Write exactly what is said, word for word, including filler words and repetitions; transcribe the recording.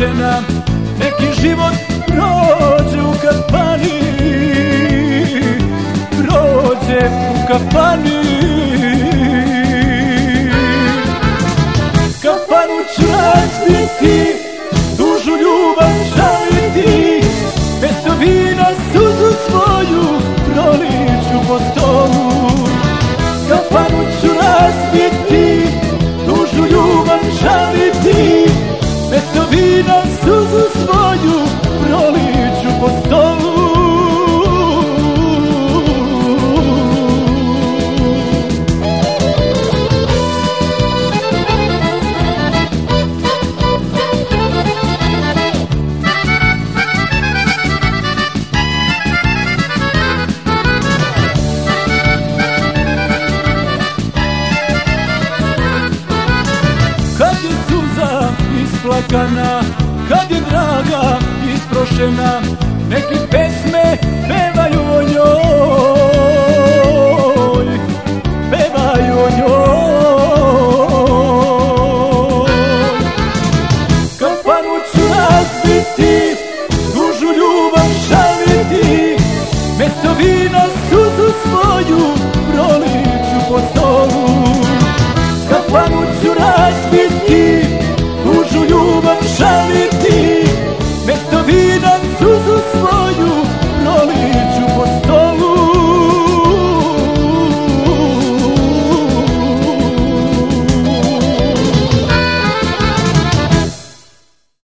isprošena, neki život prođe u kafani, prođe u kafani. Kafanu ću razbiti, tužu ljubav žaliti, mesto vina suzu svoju proliću po stolu. Kafanu ću razbiti, tužu ljubav žaliti, mesto vina suzu svoju proliću po stolu. Isplakana, kad je draga isprošena, neki pesme pevaju o njoj, pevaju o njoj. Kafanu ću razbiti, tužu ljubav žaliti, mesto vina suzu svoju